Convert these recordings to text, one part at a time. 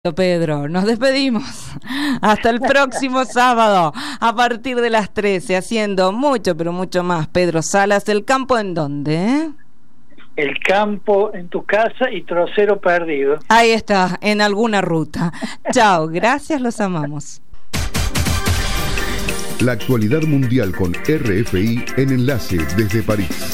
Pedro, nos despedimos hasta el próximo sábado a partir de las 13, haciendo mucho, pero mucho más. Pedro Salas, ¿el campo en dónde? El campo en tu casa y trocero perdido. Ahí está, en alguna ruta. Chao, gracias, los amamos. La actualidad mundial con RFI en Enlace desde París.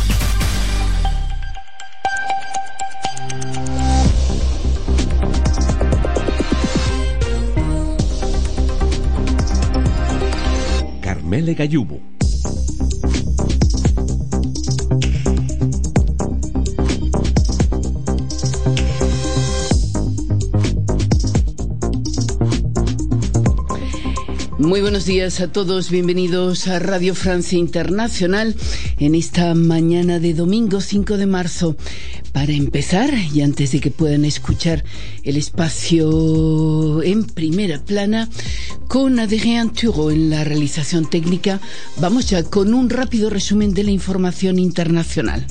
Carmele Gallubo. Muy buenos días a todos, bienvenidos a Radio Francia Internacional en esta mañana de domingo 5 de marzo. Para empezar, y antes de que puedan escuchar el espacio en primera plana, con Adrien Thureau en la realización técnica, vamos ya con un rápido resumen de la información internacional.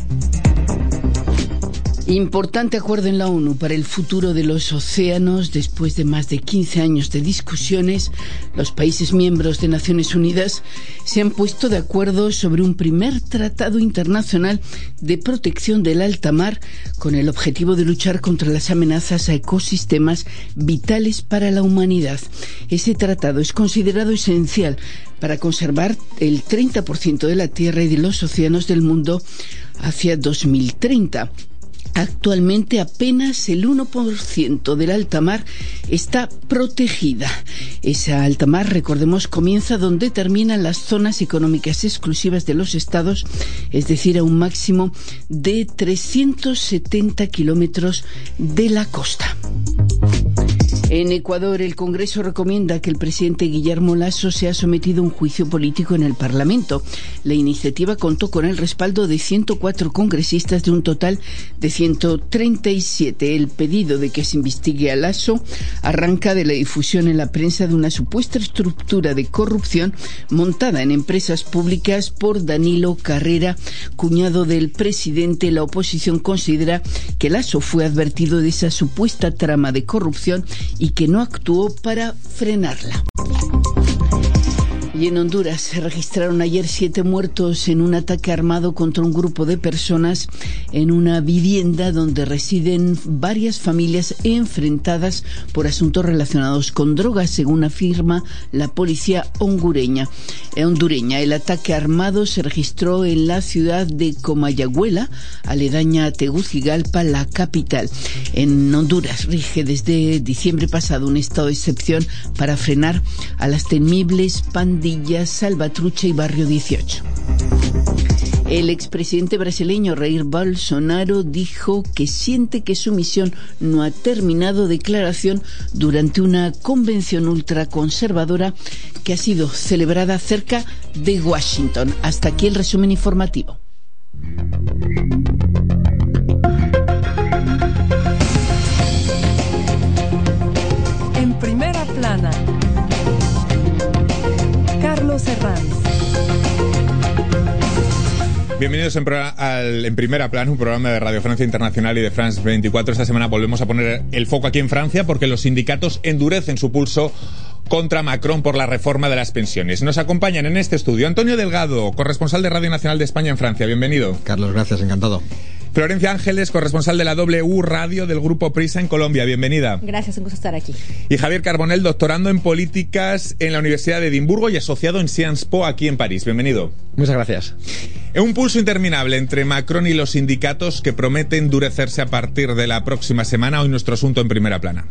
Importante acuerdo en la ONU para el futuro de los océanos. Después de más de 15 años de discusiones, los países miembros de Naciones Unidas se han puesto de acuerdo sobre un primer tratado internacional de protección del alta mar con el objetivo de luchar contra las amenazas a ecosistemas vitales para la humanidad. Ese tratado es considerado esencial para conservar el 30% de la tierra y de los océanos del mundo hacia 2030. Actualmente apenas el 1% del alta mar está protegida. Esa alta mar, recordemos, comienza donde terminan las zonas económicas exclusivas de los estados, es decir, a un máximo de 370 kilómetros de la costa. En Ecuador, el Congreso recomienda que el presidente Guillermo Lasso sea sometido a un juicio político en el Parlamento. La iniciativa contó con el respaldo de 104 congresistas de un total de 137. El pedido de que se investigue a Lasso arranca de la difusión en la prensa de una supuesta estructura de corrupción montada en empresas públicas por Danilo Carrera, cuñado del presidente. La oposición considera que Lasso fue advertido de esa supuesta trama de corrupción y que no actuó para frenarla. Y en Honduras se registraron ayer 7 muertos en un ataque armado contra un grupo de personas en una vivienda donde residen varias familias enfrentadas por asuntos relacionados con drogas, según afirma la policía hondureña. El ataque armado se registró en la ciudad de Comayagüela, aledaña a Tegucigalpa, la capital. En Honduras rige desde diciembre pasado un estado de excepción para frenar a las temibles pandillas Salvatrucha y Barrio 18. El expresidente brasileño Jair Bolsonaro dijo que siente que su misión no ha terminado. Declaración durante una convención ultraconservadora que ha sido celebrada cerca de Washington. Hasta aquí el resumen informativo. En primera plana, Carlos Herranz. Bienvenidos en Primera Plana, un programa de Radio Francia Internacional y de France 24. Esta semana volvemos a poner el foco aquí en Francia porque los sindicatos endurecen su pulso contra Macron por la reforma de las pensiones. Nos acompañan en este estudio Antonio Delgado, corresponsal de Radio Nacional de España en Francia. Bienvenido. Carlos, gracias, encantado. Florencia Ángeles, corresponsal de la W Radio del Grupo Prisa en Colombia. Bienvenida. Gracias, un gusto estar aquí. Y Javier Carbonell, doctorando en políticas en la Universidad de Edimburgo y asociado en Sciences Po aquí en París. Bienvenido. Muchas gracias. Un pulso interminable entre Macron y los sindicatos que promete endurecerse a partir de la próxima semana. Hoy nuestro asunto en Primera Plana.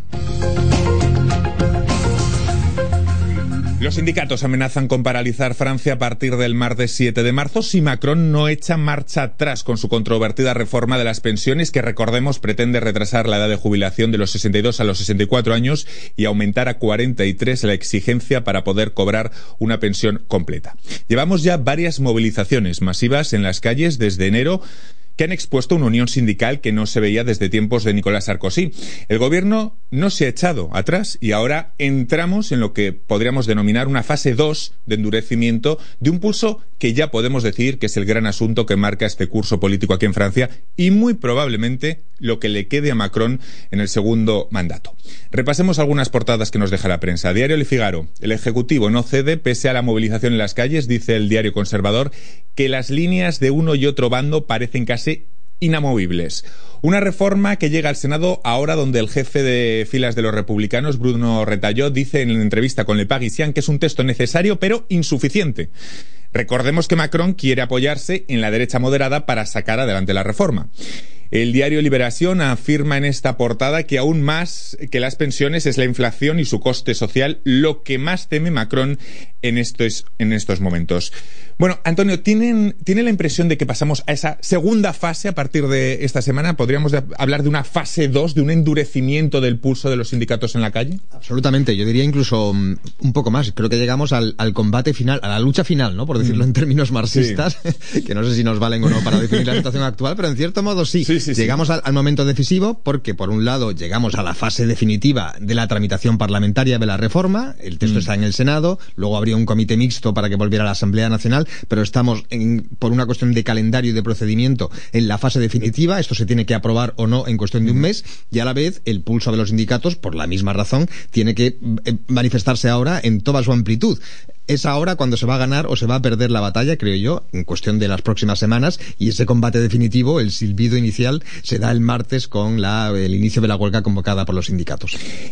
Los sindicatos amenazan con paralizar Francia a partir del martes 7 de marzo si Macron no echa marcha atrás con su controvertida reforma de las pensiones que, recordemos, pretende retrasar la edad de jubilación de los 62 a los 64 años y aumentar a 43 la exigencia para poder cobrar una pensión completa. Llevamos ya varias movilizaciones masivas en las calles desde enero que han expuesto una unión sindical que no se veía desde tiempos de Nicolas Sarkozy. El gobierno no se ha echado atrás y ahora entramos en lo que podríamos denominar una fase 2 de endurecimiento de un pulso que ya podemos decir que es el gran asunto que marca este curso político aquí en Francia y muy probablemente lo que le quede a Macron en el segundo mandato. Repasemos algunas portadas que nos deja la prensa. Diario Le Figaro. El Ejecutivo no cede pese a la movilización en las calles, dice el diario conservador, que las líneas de uno y otro bando parecen casi inamovibles. Una reforma que llega al Senado ahora donde el jefe de filas de los republicanos, Bruno Retailleau, dice en la entrevista con Le Parisien que es un texto necesario pero insuficiente. Recordemos que Macron quiere apoyarse en la derecha moderada para sacar adelante la reforma. El diario Liberación afirma en esta portada que aún más que las pensiones es la inflación y su coste social lo que más teme Macron en estos momentos. Bueno, Antonio, ¿tiene la impresión de que pasamos a esa segunda fase a partir de esta semana? ¿Podríamos hablar de una fase 2, de un endurecimiento del pulso de los sindicatos en la calle? Absolutamente, yo diría incluso un poco más. Creo que llegamos al combate final, a la lucha final, ¿no? Por decirlo en términos marxistas, sí. Que no sé si nos valen o no para definir la situación actual, pero en cierto modo sí. Llegamos al momento decisivo porque, por un lado, llegamos a la fase definitiva de la tramitación parlamentaria de la reforma. El texto está en el Senado, luego habría un comité mixto para que volviera a la Asamblea Nacional, pero estamos, por una cuestión de calendario y de procedimiento, en la fase definitiva. Esto se tiene que aprobar o no en cuestión de un mes, y a la vez el pulso de los sindicatos, por la misma razón, tiene que manifestarse ahora en toda su amplitud. Es ahora cuando se va a ganar o se va a perder la batalla, creo yo, en cuestión de las próximas semanas, y ese combate definitivo, el silbido inicial, se da el martes con el inicio de la huelga convocada por los sindicatos.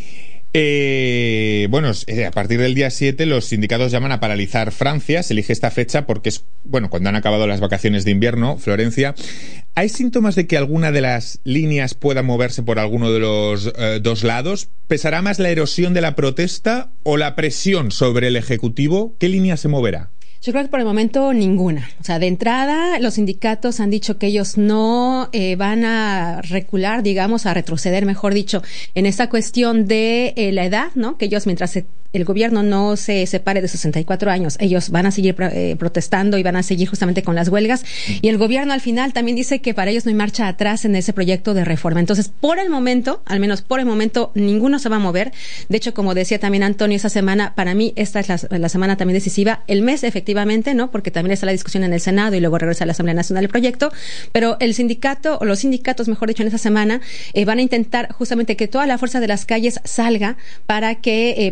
A partir del día 7 los sindicatos llaman a paralizar Francia. Se elige esta fecha porque es, cuando han acabado las vacaciones de invierno, Florencia. ¿Hay síntomas de que alguna de las líneas pueda moverse por alguno de los dos lados? ¿Pesará más la erosión de la protesta o la presión sobre el Ejecutivo? ¿Qué línea se moverá? Yo creo que por el momento ninguna. O sea, de entrada, los sindicatos han dicho que ellos no van a recular, digamos, a retroceder, mejor dicho, en esta cuestión de la edad, ¿no? Que ellos, mientras el gobierno no se separe de 64 años, ellos van a seguir protestando y van a seguir justamente con las huelgas. Y el gobierno al final también dice que para ellos no hay marcha atrás en ese proyecto de reforma. Entonces, por el momento, al menos por el momento, ninguno se va a mover. De hecho, como decía también Antonio, esa semana, para mí, esta es la semana también decisiva. El mes, efectivamente, ¿no? Porque también está la discusión en el Senado y luego regresa a la Asamblea Nacional el proyecto. Pero el sindicato, o los sindicatos, mejor dicho, en esa semana, van a intentar justamente que toda la fuerza de las calles salga para que,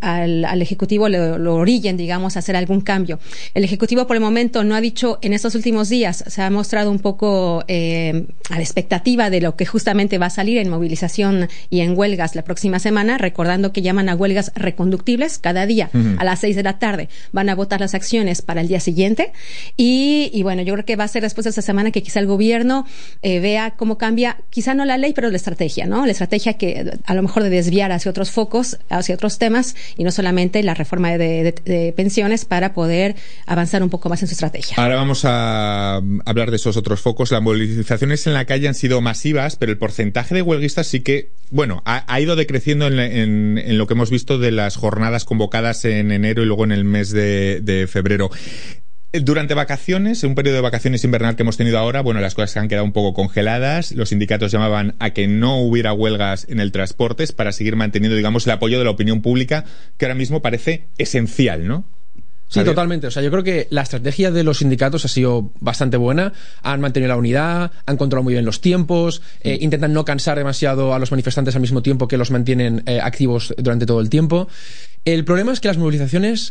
al Ejecutivo lo orillen, digamos, a hacer algún cambio. El Ejecutivo, por el momento, no ha dicho en estos últimos días, se ha mostrado un poco a la expectativa de lo que justamente va a salir en movilización y en huelgas la próxima semana, recordando que llaman a huelgas reconductibles cada día a las 6 de la tarde. Van a votar las acciones para el día siguiente y yo creo que va a ser después de esta semana que quizá el gobierno vea cómo cambia, quizá no la ley, pero la estrategia, ¿no? La estrategia que a lo mejor de desviar hacia otros focos, hacia otros temas y no solamente la reforma de pensiones para poder avanzar un poco más en su estrategia. Ahora vamos a hablar de esos otros focos. Las movilizaciones en la calle han sido masivas, pero el porcentaje de huelguistas sí que, ha ido decreciendo en lo que hemos visto de las jornadas convocadas en enero y luego en el mes de febrero. Durante vacaciones, un periodo de vacaciones invernal que hemos tenido ahora, las cosas se han quedado un poco congeladas. Los sindicatos llamaban a que no hubiera huelgas en el transporte para seguir manteniendo, digamos, el apoyo de la opinión pública, que ahora mismo parece esencial, ¿no? Sí, totalmente. O sea, yo creo que la estrategia de los sindicatos ha sido bastante buena. Han mantenido la unidad, han controlado muy bien los tiempos, intentan no cansar demasiado a los manifestantes al mismo tiempo que los mantienen activos durante todo el tiempo. El problema es que las movilizaciones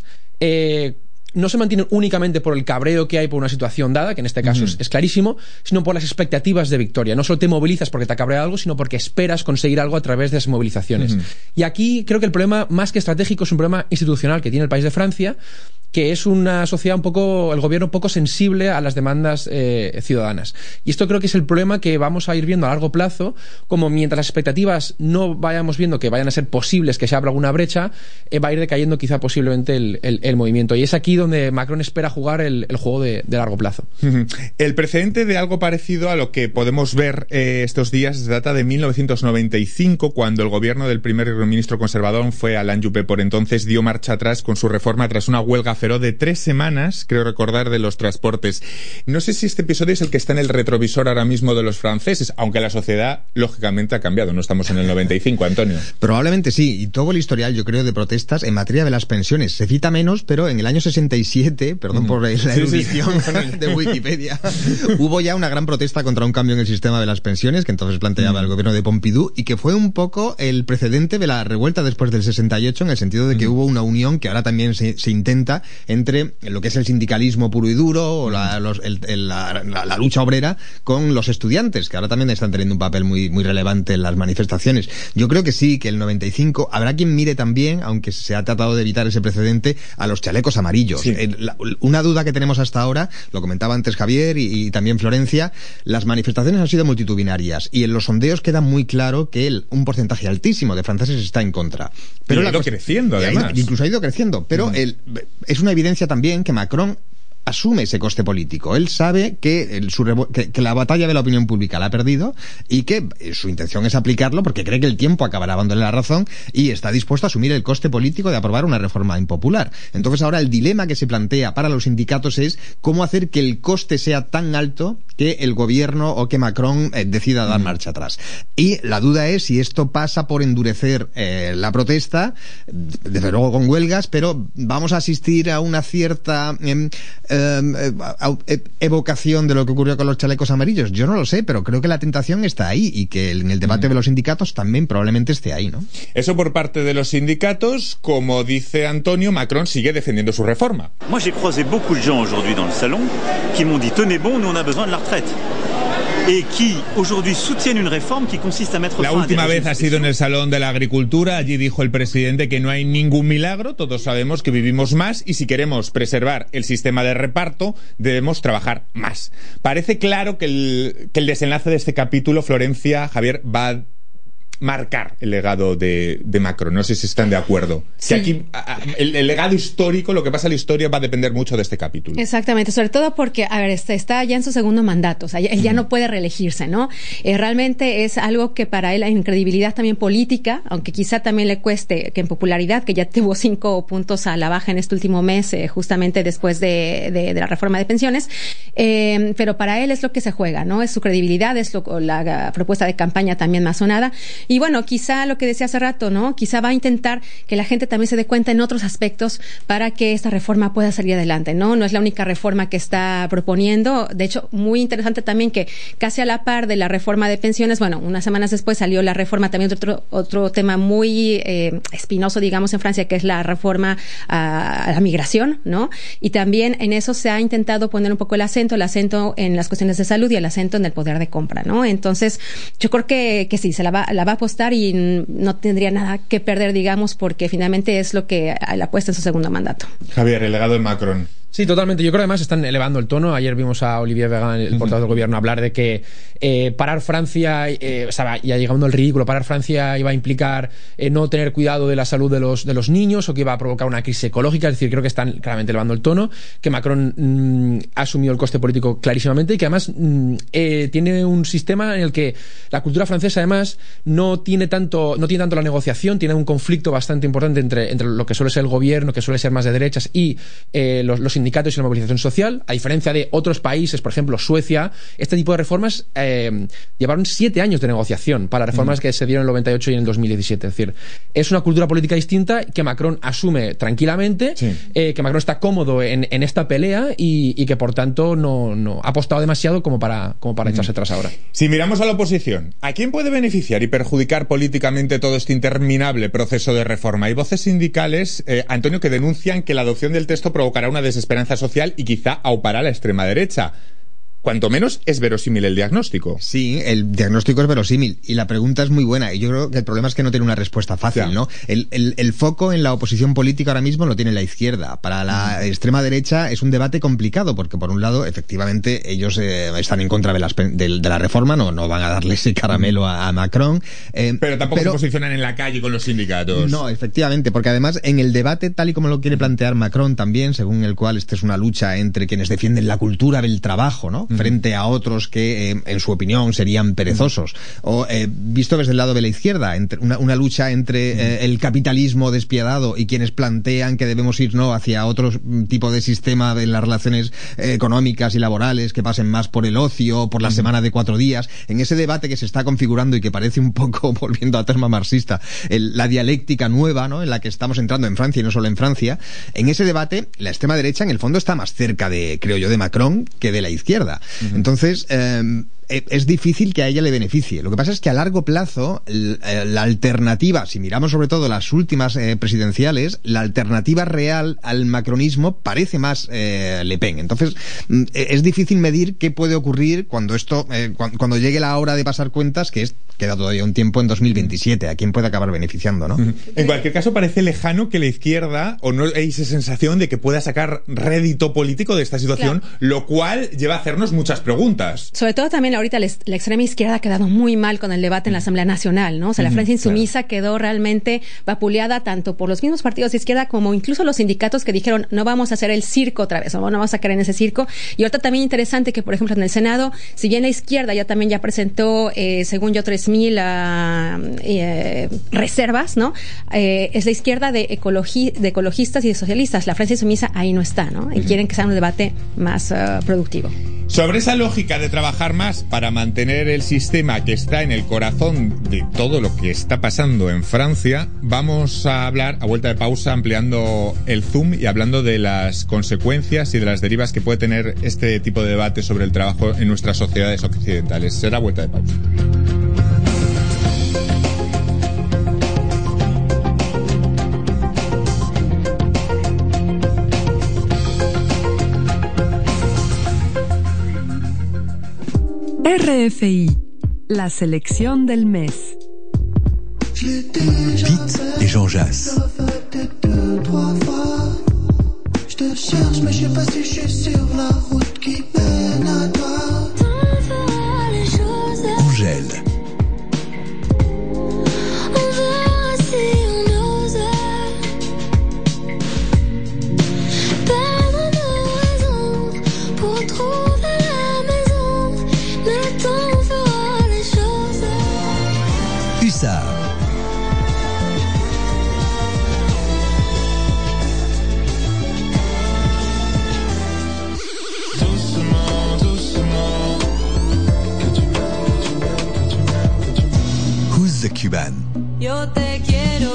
no se mantienen únicamente por el cabreo que hay por una situación dada, que en este caso es clarísimo, sino por las expectativas de victoria. No solo te movilizas porque te ha cabreado algo, sino porque esperas conseguir algo a través de esas movilizaciones. Y aquí creo que el problema más que estratégico es un problema institucional que tiene el país de Francia, que es una sociedad el gobierno poco sensible a las demandas ciudadanas. Y esto creo que es el problema que vamos a ir viendo a largo plazo, como mientras las expectativas no vayamos viendo que vayan a ser posibles, que se abra alguna brecha, va a ir decayendo quizá posiblemente el movimiento. Y es aquí donde Macron espera jugar el juego de largo plazo. El precedente de algo parecido a lo que podemos ver estos días data de 1995, cuando el gobierno del primer ministro conservador, fue Alain Juppé por entonces, dio marcha atrás con su reforma tras una huelga agujero de 3 semanas, creo recordar, de los transportes. No sé si este episodio es el que está en el retrovisor ahora mismo de los franceses, aunque la sociedad, lógicamente, ha cambiado. No estamos en el 95, Antonio. Probablemente sí, y todo el historial, yo creo, de protestas en materia de las pensiones. Se cita menos, pero en el año 67, perdón por la erudición de Wikipedia, hubo ya una gran protesta contra un cambio en el sistema de las pensiones que entonces planteaba el gobierno de Pompidou, y que fue un poco el precedente de la revuelta después del 68, en el sentido de que hubo una unión que ahora también se intenta entre lo que es el sindicalismo puro y duro, o la lucha obrera, con los estudiantes, que ahora también están teniendo un papel muy, muy relevante en las manifestaciones. Yo creo que sí, que el 95, habrá quien mire también, aunque se ha tratado de evitar ese precedente, a los chalecos amarillos. Sí. Una duda que tenemos hasta ahora, lo comentaba antes Javier y también Florencia, las manifestaciones han sido multitudinarias, y en los sondeos queda muy claro que un porcentaje altísimo de franceses está en contra. Pero ha ido creciendo, además. Incluso ha ido creciendo, pero es una evidencia también que Macron asume ese coste político. Él sabe que la batalla de la opinión pública la ha perdido, y que su intención es aplicarlo porque cree que el tiempo acabará dándole la razón, y está dispuesto a asumir el coste político de aprobar una reforma impopular. Entonces ahora el dilema que se plantea para los sindicatos es cómo hacer que el coste sea tan alto que el gobierno o que Macron decida dar marcha atrás. Y la duda es si esto pasa por endurecer la protesta, desde luego con huelgas, pero vamos a asistir a una cierta evocación de lo que ocurrió con los chalecos amarillos. Yo no lo sé, pero creo que la tentación está ahí, y que en el debate de los sindicatos también probablemente esté ahí, ¿no? Eso por parte de los sindicatos. Como dice Antonio, Macron sigue defendiendo su reforma. Moi, j'ai croisé beaucoup de gens aujourd'hui dans le salon qui m'ont dit tenez bon, nous on a besoin de la retraite. La última vez ha sido en el Salón de la Agricultura. Allí dijo el presidente que no hay ningún milagro, todos sabemos que vivimos más, y si queremos preservar el sistema de reparto debemos trabajar más. Parece claro que el desenlace de este capítulo, Florencia, Javier, va a marcar el legado de Macron. No sé si están de acuerdo. Sí. Que aquí el legado histórico, lo que pasa en la historia, va a depender mucho de este capítulo. Exactamente, sobre todo porque, a ver, está ya en su segundo mandato, o sea, él ya no puede reelegirse, ¿no? Realmente es algo que para él hay credibilidad también política, aunque quizá también le cueste, que en popularidad, que ya tuvo 5 puntos a la baja en este último mes, justamente después de la reforma de pensiones, pero para él es lo que se juega, ¿no? Es su credibilidad, es la propuesta de campaña también más sonada. Y bueno, quizá lo que decía hace rato, ¿no? Quizá va a intentar que la gente también se dé cuenta en otros aspectos para que esta reforma pueda salir adelante, ¿no? No es la única reforma que está proponiendo. De hecho, muy interesante también que casi a la par de la reforma de pensiones, bueno, unas semanas después salió la reforma también de otro tema muy espinoso, digamos, en Francia, que es la reforma a la migración, ¿no? Y también en eso se ha intentado poner un poco el acento en las cuestiones de salud y el acento en el poder de compra, ¿no? Entonces, yo creo que sí, se la va a apostar, y no tendría nada que perder, digamos, porque finalmente es lo que la apuesta en su segundo mandato. Javier, el legado de Macron. Sí, totalmente. Yo creo que además están elevando el tono. Ayer vimos a Olivier Véran, el portavoz del gobierno, hablar de que parar Francia, ya llegando al ridículo, parar Francia iba a implicar no tener cuidado de la salud de los niños, o que iba a provocar una crisis ecológica. Es decir, creo que están claramente elevando el tono, que Macron ha asumido el coste político clarísimamente, y que además tiene un sistema en el que la cultura francesa además no tiene tanto la negociación, tiene un conflicto bastante importante entre lo que suele ser el gobierno, que suele ser más de derechas, y los sindicatos y la movilización social. A diferencia de otros países, por ejemplo Suecia, este tipo de reformas llevaron 7 años de negociación para reformas que se dieron en el 98 y en el 2017. Es decir, es una cultura política distinta que Macron asume tranquilamente, que Macron está cómodo en esta pelea, y que por tanto no ha apostado demasiado como para echarse atrás ahora. Si miramos a la oposición, ¿a quién puede beneficiar y perjudicar políticamente todo este interminable proceso de reforma? Hay voces sindicales, Antonio, que denuncian que la adopción del texto provocará una desesperanza social y quizá aupará a la extrema derecha. Cuanto menos es verosímil el diagnóstico. Sí, el diagnóstico es verosímil, y la pregunta es muy buena, y yo creo que el problema es que no tiene una respuesta fácil, ¿no? El foco en la oposición política ahora mismo lo tiene la izquierda. Para la extrema derecha es un debate complicado, porque por un lado, efectivamente, ellos están en contra de la reforma, no van a darle ese caramelo a Macron. Pero tampoco se posicionan en la calle con los sindicatos. No, efectivamente, porque además en el debate, tal y como lo quiere plantear Macron también, según el cual esta es una lucha entre quienes defienden la cultura del trabajo, ¿no? frente a otros que, en su opinión, serían perezosos. O visto desde el lado de la izquierda, una lucha entre el capitalismo despiadado y quienes plantean que debemos ir hacia otro tipo de sistema de las relaciones económicas y laborales que pasen más por el ocio, por la semana de 4 días. En ese debate que se está configurando y que parece un poco, volviendo a terma marxista, la dialéctica nueva, ¿no?, en la que estamos entrando en Francia y no solo en Francia, en ese debate la extrema derecha en el fondo está más cerca de, creo yo, de Macron que de la izquierda. Entonces, es difícil que a ella le beneficie. Lo que pasa es que a largo plazo la alternativa, si miramos sobre todo las últimas presidenciales, la alternativa real al macronismo parece más Le Pen. Entonces es difícil medir qué puede ocurrir cuando cuando llegue la hora de pasar cuentas, que queda todavía un tiempo en 2027, a quién puede acabar beneficiando, ¿no? En cualquier caso, parece lejano que la izquierda, o no hay esa sensación de que pueda sacar rédito político de esta situación, claro, lo cual lleva a hacernos muchas preguntas. Sobre todo también ahorita la extrema izquierda ha quedado muy mal con el debate en la Asamblea Nacional, ¿no? O sea, la Francia insumisa quedó realmente vapuleada tanto por los mismos partidos de izquierda como incluso los sindicatos que dijeron no vamos a hacer el circo otra vez, no vamos a caer en ese circo. Y ahorita también interesante que, por ejemplo, en el Senado, si bien la izquierda ya presentó, según yo, 3,000 reservas, ¿no? Es la izquierda de ecologistas y de socialistas. La Francia insumisa ahí no está, ¿no? Y quieren que sea un debate más productivo. Sobre esa lógica de trabajar más para mantener el sistema que está en el corazón de todo lo que está pasando en Francia, vamos a hablar, a vuelta de pausa, ampliando el zoom y hablando de las consecuencias y de las derivas que puede tener este tipo de debate sobre el trabajo en nuestras sociedades occidentales. Será vuelta de pausa. RFI, la selección del mes. Pete et Jean Jass. Angèle. Who's the Cuban? Yo te quiero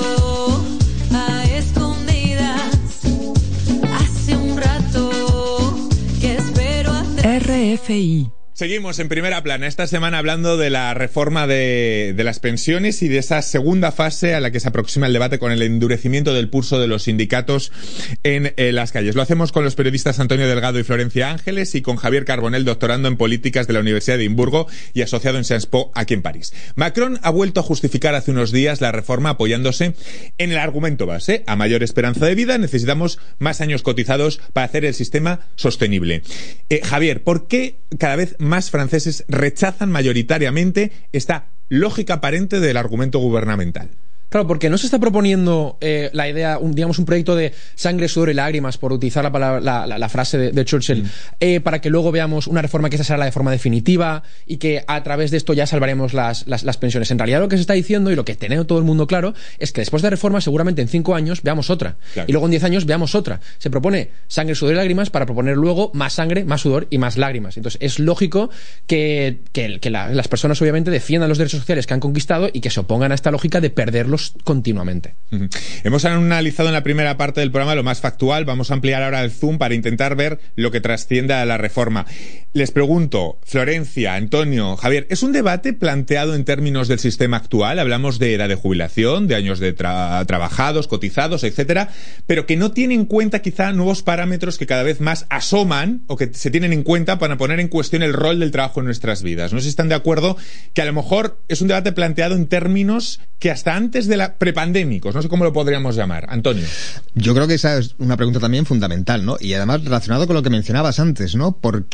a escondidas. Hace un rato que espero RFI. Seguimos en Primera Plana esta semana hablando de la reforma de las pensiones y de esa segunda fase a la que se aproxima el debate con el endurecimiento del pulso de los sindicatos en las calles. Lo hacemos con los periodistas Antonio Delgado y Florencia Ángeles y con Javier Carbonell, doctorando en políticas de la Universidad de Edimburgo y asociado en Sciences Po aquí en París. Macron ha vuelto a justificar hace unos días la reforma apoyándose en el argumento base: a mayor esperanza de vida necesitamos más años cotizados para hacer el sistema sostenible. Javier, ¿por qué cada vez más franceses rechazan mayoritariamente esta lógica aparente del argumento gubernamental? Claro, porque no se está proponiendo la idea, un proyecto de sangre, sudor y lágrimas, por utilizar la frase de Churchill, para que luego veamos una reforma que esa será la de forma definitiva y que a través de esto ya salvaremos las pensiones. En realidad lo que se está diciendo y lo que tiene todo el mundo claro es que después de la reforma seguramente en 5 años veamos otra. Claro. Y luego en 10 años veamos otra. Se propone sangre, sudor y lágrimas para proponer luego más sangre, más sudor y más lágrimas. Entonces es lógico que las personas obviamente defiendan los derechos sociales que han conquistado y que se opongan a esta lógica de perderlos continuamente. Hemos analizado en la primera parte del programa lo más factual. Vamos a ampliar ahora el zoom para intentar ver lo que trasciende a la reforma. Les pregunto, Florencia, Antonio, Javier, ¿es un debate planteado en términos del sistema actual? Hablamos de edad de jubilación, de años de trabajados, cotizados, etcétera, pero que no tiene en cuenta quizá nuevos parámetros que cada vez más asoman o que se tienen en cuenta para poner en cuestión el rol del trabajo en nuestras vidas. No sé si están de acuerdo que a lo mejor es un debate planteado en términos que hasta antes de la prepandémicos, no sé cómo lo podríamos llamar. Antonio. Yo creo que esa es una pregunta también fundamental, ¿no? Y además relacionado con lo que mencionabas antes, ¿no? ¿Por qué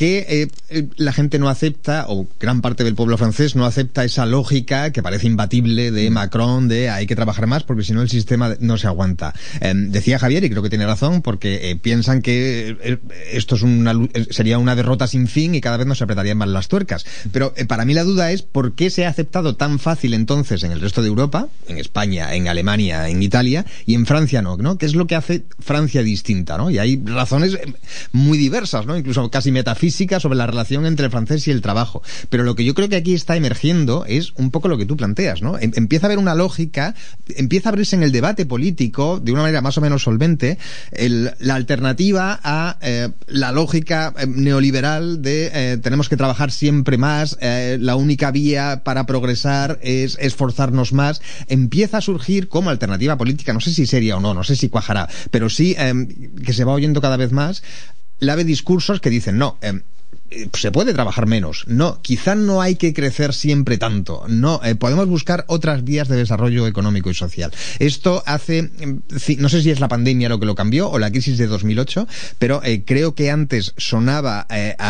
que la gente no acepta, o gran parte del pueblo francés no acepta esa lógica que parece imbatible de Macron, de hay que trabajar más porque si no el sistema no se aguanta. Decía Javier, y creo que tiene razón, porque piensan que esto sería una derrota sin fin y cada vez nos apretarían más las tuercas. Pero para mí la duda es por qué se ha aceptado tan fácil entonces en el resto de Europa, en España, en Alemania, en Italia, y en Francia no, ¿no? ¿Qué es lo que hace Francia distinta, ¿no? Y hay razones muy diversas, ¿no? Incluso casi metafísicas sobre la relación entre el francés y el trabajo. Pero lo que yo creo que aquí está emergiendo es un poco lo que tú planteas, ¿no? Empieza a haber una lógica, empieza a abrirse en el debate político de una manera más o menos solvente la alternativa a la lógica neoliberal de tenemos que trabajar siempre más, la única vía para progresar es esforzarnos más. Empieza a surgir como alternativa política, no sé si seria o no sé si cuajará, pero sí que se va oyendo cada vez más discursos que dicen no, se puede trabajar menos, no, quizá no hay que crecer siempre tanto, no, podemos buscar otras vías de desarrollo económico y social. Esto hace, no sé si es la pandemia lo que lo cambió o la crisis de 2008, pero creo que antes sonaba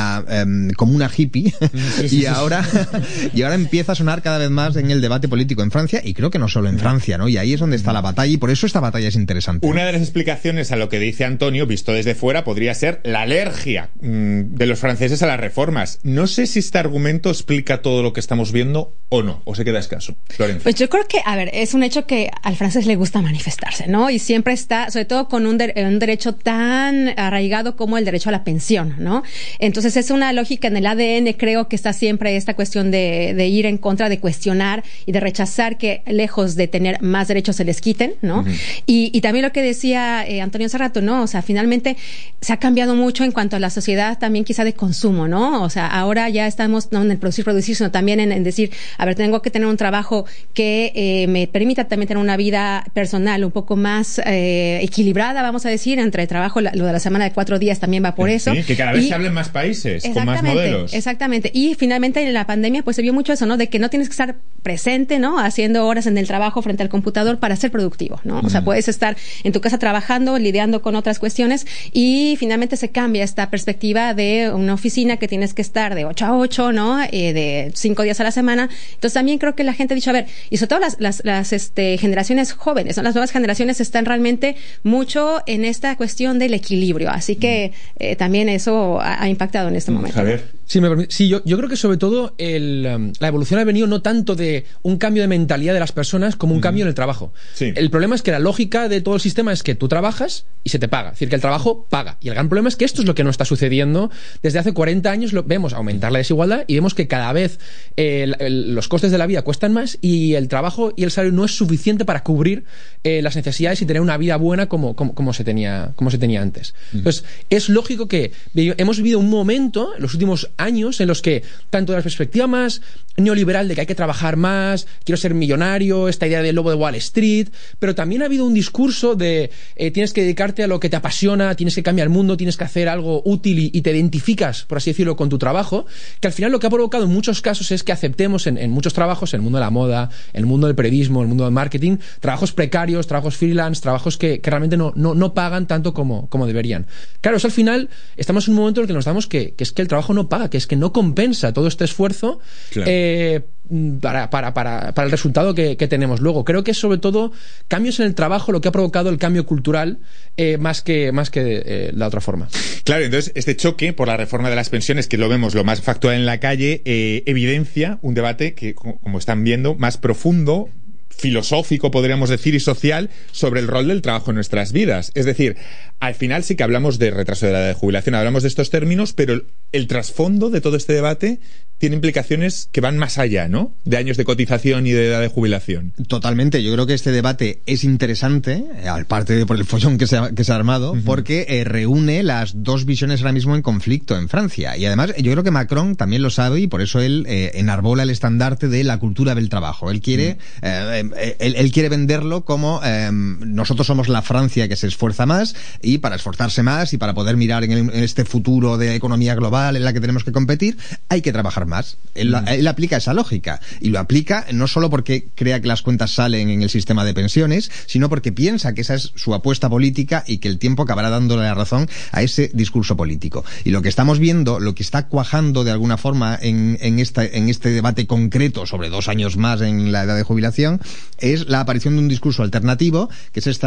como una hippie y ahora empieza a sonar cada vez más en el debate político en Francia, y creo que no solo en Francia, ¿no? Y ahí es donde está la batalla, y por eso esta batalla es interesante. Una de las explicaciones a lo que dice Antonio, visto desde fuera, podría ser la alergia de los franceses a las reformas. No sé si este argumento explica todo lo que estamos viendo o no, o se queda escaso. Florencia. Pues yo creo que, a ver, es un hecho que al francés le gusta manifestarse, ¿no? Y siempre está, sobre todo con un derecho tan arraigado como el derecho a la pensión, ¿no? Entonces es una lógica en el ADN, creo que está siempre esta cuestión de ir en contra, de cuestionar y de rechazar que lejos de tener más derechos se les quiten, ¿no? Uh-huh. Y también lo que decía Antonio hace rato, ¿no? O sea, finalmente se ha cambiado mucho en cuanto a la sociedad también quizá de consumo, ¿no? O sea, ahora ya estamos no en el producir, sino también en decir, a ver, tengo que tener un trabajo que me permita también tener una vida personal un poco más equilibrada, vamos a decir, entre el trabajo, lo de la semana de 4 días también va por eso. Sí, que cada vez se hablen más países, con más modelos. Exactamente. Y finalmente en la pandemia pues se vio mucho eso, ¿no? De que no tienes que estar presente, ¿no? Haciendo horas en el trabajo frente al computador para ser productivo, ¿no? O sea, puedes estar en tu casa trabajando, lidiando con otras cuestiones, y finalmente se cambia esta perspectiva de una oficina que tienes que estar de 8 a 8, ¿no? De 5 días a la semana. Entonces también creo que la gente ha dicho, a ver, y sobre todo las generaciones jóvenes, ¿no? Las nuevas generaciones están realmente mucho en esta cuestión del equilibrio. Así que también eso ha impactado en este momento. Javier. Sí, yo creo que sobre todo la evolución ha venido no tanto de un cambio de mentalidad de las personas como un cambio en el trabajo. Sí. El problema es que la lógica de todo el sistema es que tú trabajas y se te paga. Es decir, que el trabajo paga. Y el gran problema es que esto es lo que no está sucediendo. Desde hace 40 años vemos aumentar la desigualdad y vemos que cada vez los costes de la vida cuestan más y el trabajo y el salario no es suficiente para cubrir las necesidades y tener una vida buena como se tenía antes. Entonces, es lógico que hemos vivido un momento en los últimos años en los que, tanto de la perspectiva más neoliberal de que hay que trabajar más, quiero ser millonario, esta idea del lobo de Wall Street, pero también ha habido un discurso de tienes que dedicarte a lo que te apasiona, tienes que cambiar el mundo, tienes que hacer algo útil y te identificas, por así decirlo, con tu trabajo, que al final lo que ha provocado en muchos casos es que aceptemos en muchos trabajos, en el mundo de la moda, en el mundo del periodismo, en el mundo del marketing, trabajos precarios, trabajos freelance, trabajos que realmente no pagan tanto como deberían. Claro, eso al final estamos en un momento en el que nos damos que es que el trabajo no paga, que es que no compensa todo este esfuerzo. Claro. Para el resultado que tenemos luego. Creo que es sobre todo cambios en el trabajo lo que ha provocado el cambio cultural más que la otra forma. Claro, entonces este choque por la reforma de las pensiones, que lo vemos lo más factual en la calle, evidencia un debate que, como están viendo, más profundo, filosófico, podríamos decir, y social, sobre el rol del trabajo en nuestras vidas. Es decir, al final sí que hablamos de retraso de la edad de jubilación, hablamos de estos términos, pero el trasfondo de todo este debate tiene implicaciones que van más allá, ¿no? De años de cotización y de edad de jubilación. Totalmente. Yo creo que este debate es interesante, aparte por el follón que se ha armado, porque reúne las dos visiones ahora mismo en conflicto en Francia. Y además, yo creo que Macron también lo sabe y por eso él enarbola el estandarte de la cultura del trabajo. Él quiere él quiere venderlo como nosotros somos la Francia que se esfuerza más, y para esforzarse más y para poder mirar en este futuro de economía global en la que tenemos que competir, hay que trabajar trabajar más. Él aplica esa lógica, y lo aplica no solo porque crea que las cuentas salen en el sistema de pensiones, sino porque piensa que esa es su apuesta política y que el tiempo acabará dándole la razón a ese discurso político. Y lo que estamos viendo, lo que está cuajando de alguna forma en este debate concreto sobre 2 años más en la edad de jubilación, es la aparición de un discurso alternativo que es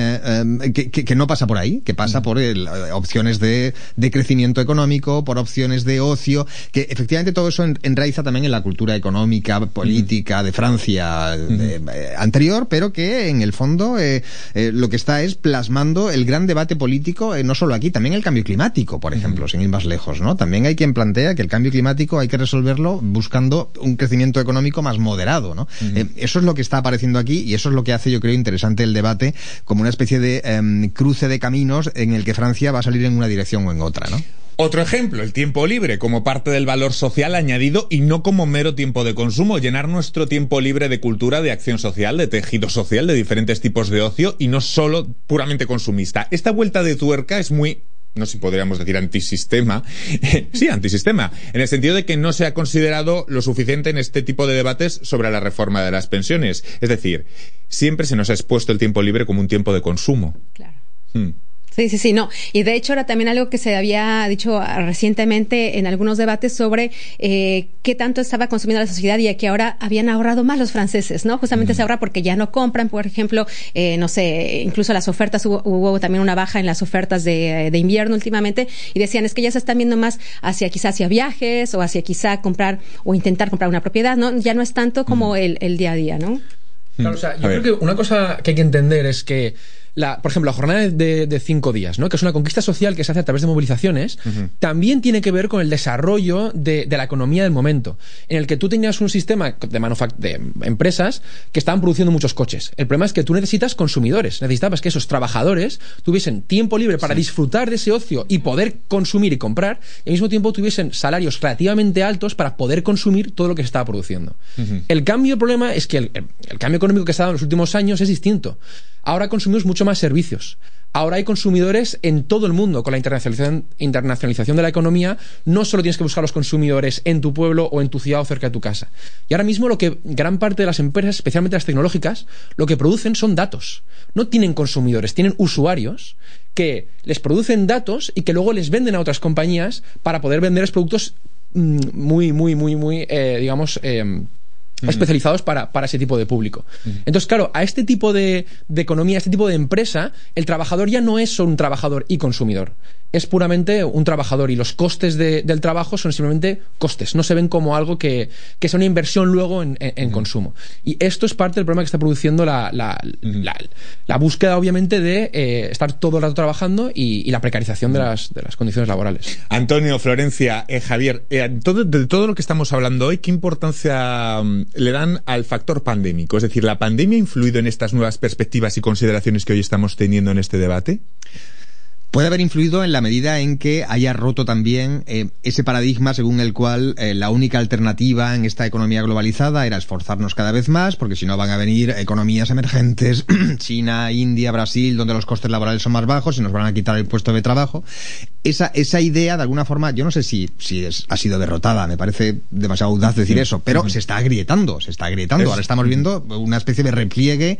que no pasa por ahí, que pasa por opciones de crecimiento económico, por opciones de ocio, que efectivamente todo eso enraiza también en la cultura económica, política de Francia anterior, pero que en el fondo lo que está es plasmando el gran debate político, no solo aquí, también el cambio climático, por ejemplo, sin ir más lejos, ¿no? También hay quien plantea que el cambio climático hay que resolverlo buscando un crecimiento económico más moderado, ¿no? Eso es lo que está apareciendo aquí, y eso es lo que hace, yo creo, interesante el debate como una especie de cruce de caminos en el que Francia va a salir en una dirección o en otra, ¿no? Otro ejemplo, el tiempo libre, como parte del valor social añadido y no como mero tiempo de consumo. Llenar nuestro tiempo libre de cultura, de acción social, de tejido social, de diferentes tipos de ocio y no solo puramente consumista. Esta vuelta de tuerca es muy, no sé si podríamos decir antisistema, sí, antisistema, en el sentido de que no se ha considerado lo suficiente en este tipo de debates sobre la reforma de las pensiones. Es decir, siempre se nos ha expuesto el tiempo libre como un tiempo de consumo. Claro. Sí, no. Y de hecho era también algo que se había dicho recientemente en algunos debates sobre qué tanto estaba consumiendo la sociedad y que ahora habían ahorrado más los franceses, ¿no? Justamente se ahorra porque ya no compran, por ejemplo, no sé, incluso las ofertas, hubo también una baja en las ofertas de invierno últimamente, y decían, es que ya se están viendo más hacia viajes o hacia quizá comprar o intentar comprar una propiedad, ¿no? Ya no es tanto como el día a día, ¿no? Claro, o sea, yo creo que una cosa que hay que entender es que por ejemplo, la jornada de 5 días, ¿no? Que es una conquista social que se hace a través de movilizaciones, también tiene que ver con el desarrollo de la economía del momento, en el que tú tenías un sistema de empresas que estaban produciendo muchos coches. El problema es que tú necesitas consumidores, necesitabas que esos trabajadores tuviesen tiempo libre para disfrutar de ese ocio y poder consumir y comprar, y al mismo tiempo tuviesen salarios relativamente altos para poder consumir todo lo que se estaba produciendo. El problema es que el cambio económico que se ha dado en los últimos años es distinto. Ahora consumimos mucho más servicios. Ahora hay consumidores en todo el mundo. Con la internacionalización de la economía, no solo tienes que buscar los consumidores en tu pueblo o en tu ciudad o cerca de tu casa. Y ahora mismo gran parte de las empresas, especialmente las tecnológicas, lo que producen son datos. No tienen consumidores, tienen usuarios que les producen datos y que luego les venden a otras compañías para poder venderles productos muy, digamos, especializados para ese tipo de público. Entonces, claro, a este tipo de economía, a este tipo de empresa, el trabajador ya no es solo un trabajador y consumidor. Es puramente un trabajador, y los costes del trabajo son simplemente costes. No se ven como algo que sea una inversión luego en consumo. Y esto es parte del problema que está produciendo la búsqueda, obviamente, de estar todo el rato trabajando y la precarización de las condiciones laborales. Antonio, Florencia, Javier, de todo lo que estamos hablando hoy, ¿qué importancia le dan al factor pandémico? Es decir, ¿la pandemia ha influido en estas nuevas perspectivas y consideraciones que hoy estamos teniendo en este debate? Puede haber influido en la medida en que haya roto también ese paradigma según el cual la única alternativa en esta economía globalizada era esforzarnos cada vez más, porque si no van a venir economías emergentes, China, India, Brasil, donde los costes laborales son más bajos y nos van a quitar el puesto de trabajo. Esa idea, de alguna forma, yo no sé si ha sido derrotada, me parece demasiado audaz decir eso, pero se está agrietando. Ahora estamos viendo una especie de repliegue,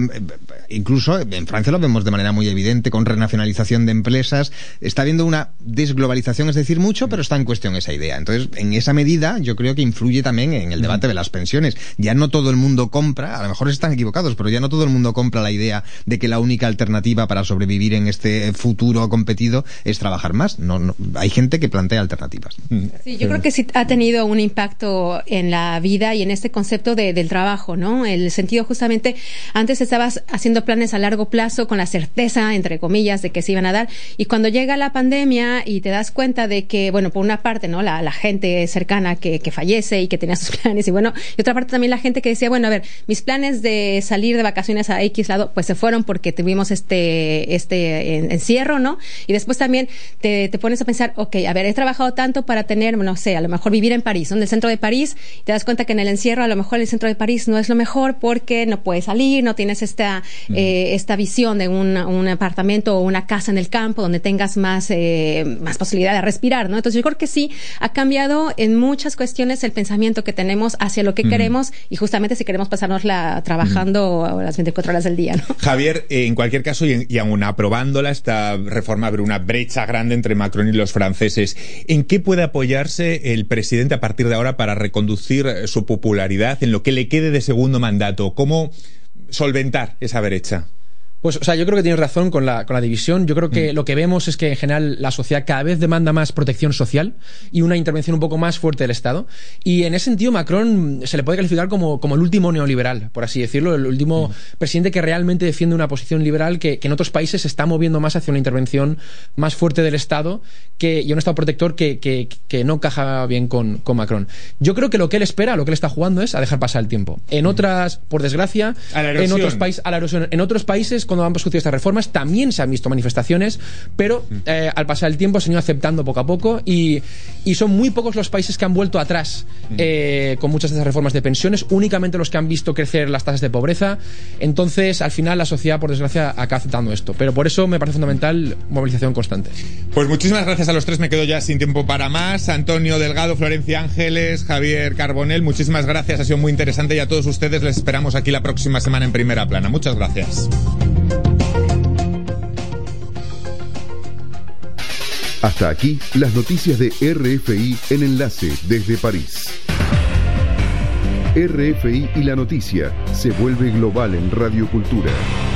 incluso en Francia lo vemos de manera muy evidente, con renacionalización de empresas. Está habiendo una desglobalización, es decir, mucho, pero está en cuestión esa idea. Entonces, en esa medida, yo creo que influye también en el debate de las pensiones. Ya no todo el mundo compra, a lo mejor están equivocados, pero ya no todo el mundo compra la idea de que la única alternativa para sobrevivir en este futuro competido es trabajar más. No, hay gente que plantea alternativas. Sí, yo creo que sí ha tenido un impacto en la vida y en este concepto del trabajo, ¿no? El sentido, justamente, antes estabas haciendo planes a largo plazo con la certeza, entre comillas, de que se iban a dar, y cuando llega la pandemia y te das cuenta de que, bueno, por una parte, ¿no? La gente cercana que fallece y que tenía sus planes, y bueno, y otra parte también la gente que decía, bueno, a ver, mis planes de salir de vacaciones a X lado, pues se fueron porque tuvimos este encierro, ¿no? Y después también te pones a pensar, ok, a ver, he trabajado tanto para tener, no sé, a lo mejor vivir en París, ¿no? En el centro de París, y te das cuenta que en el encierro, a lo mejor el centro de París no es lo mejor porque no puedes salir, no tienes esta visión de un apartamento o una casa en el campo, campo donde tengas más posibilidad de respirar, ¿no? Entonces yo creo que sí ha cambiado en muchas cuestiones el pensamiento que tenemos hacia lo que queremos, y justamente si queremos pasárnosla trabajando las 24 horas del día, ¿no? Javier, en cualquier caso, y aún aprobándola, esta reforma abre una brecha grande entre Macron y los franceses. ¿En qué puede apoyarse el presidente a partir de ahora para reconducir su popularidad en lo que le quede de segundo mandato? ¿Cómo solventar esa brecha? Pues, o sea, yo creo que tienes razón con la división. Yo creo que lo que vemos es que en general la sociedad cada vez demanda más protección social y una intervención un poco más fuerte del Estado. Y en ese sentido Macron se le puede calificar como el último neoliberal, por así decirlo, el último presidente que realmente defiende una posición liberal que en otros países se está moviendo más hacia una intervención más fuerte del Estado y un Estado protector que no encaja bien con Macron. Yo creo que lo que él espera, lo que él está jugando es a dejar pasar el tiempo. En otras, por desgracia, en otros países, a la erosión. En otros países, cuando han discutido estas reformas, también se han visto manifestaciones, pero al pasar el tiempo se han ido aceptando poco a poco y son muy pocos los países que han vuelto atrás con muchas de esas reformas de pensiones, únicamente los que han visto crecer las tasas de pobreza. Entonces, al final, la sociedad, por desgracia, acaba aceptando esto. Pero por eso me parece fundamental movilización constante. Pues muchísimas gracias a los tres, me quedo ya sin tiempo para más. Antonio Delgado, Florencia Ángeles, Javier Carbonell, muchísimas gracias, ha sido muy interesante, y a todos ustedes les esperamos aquí la próxima semana en Primera Plana. Muchas gracias. Hasta aquí las noticias de RFI en Enlace desde París. RFI y la noticia se vuelve global en Radio Cultura.